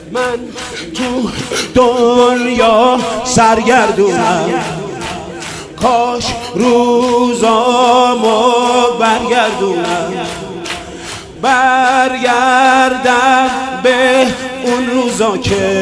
من تو دنیا سرگردونم، کاش روزامو برگردم به اون روزا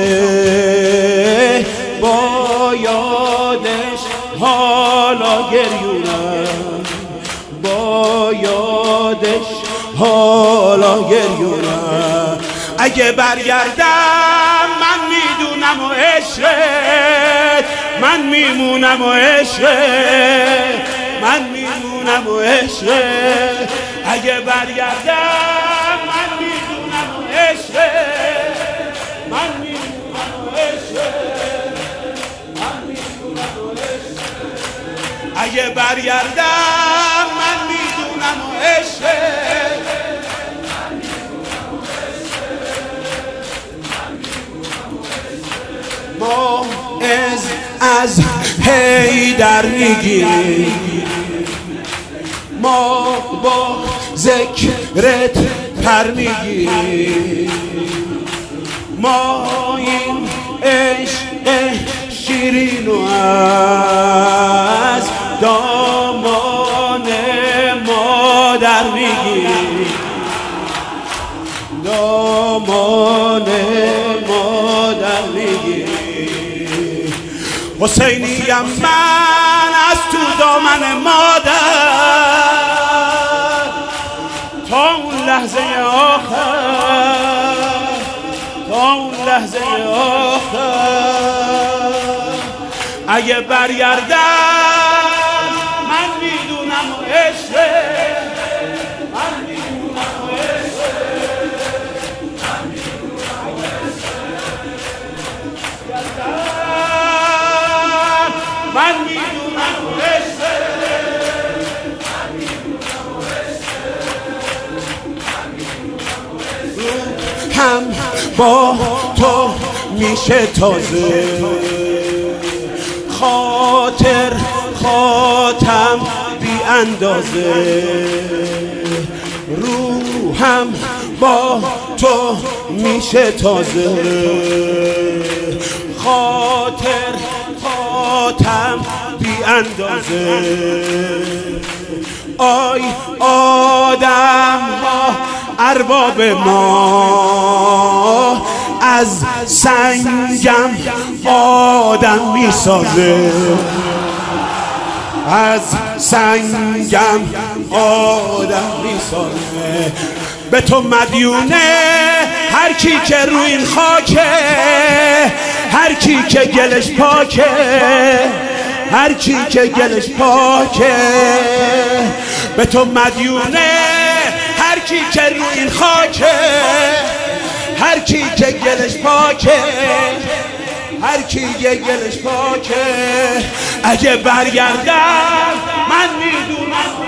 که با یادش حالا گریونم، با یادش حالا گریونم. اگه برگردم من میدونم و عشقت، من میمونم و عشقت، من میمونم و عشقت. اگه برگردم من میدونم و عشقت، من میمونم و عشقت، من میمونم و عشقت. اگه برگردم من میدونم و عشقت، ما از حیدر میگیریم، ما با ذکرت پر میگیریم، ما این عشق شیرینو از دامان مادر میگیریم، دامان مادر میگیریم. حسینیم من از تو دامن مادر تا اون لحظه آخر، تا اون لحظه آخر. اگه برگردم من میدونم و عشقت، من میدونم و عشقت، من میدونم و عشقت، من میدونم و عشقت، من میدونم و عشقت. هم با تو میشه تازه، خاطرم بی اندازه. روحم با تو میشه تازه، خاطرم بی اندازه. آی آدم ها ارباب ما، از سنگم آدم میسازه، از سنگم آدم میسازه. به تو مدیونه هر کی که روی این خاکه، هر کی که گلش پاکه، هر کی که گلش پاکه. به تو مدیونه هر کی که روی این خاکه، هر کی که گلش پاکه، هر کی که گلش پاکه. اگه برگردم من میدونم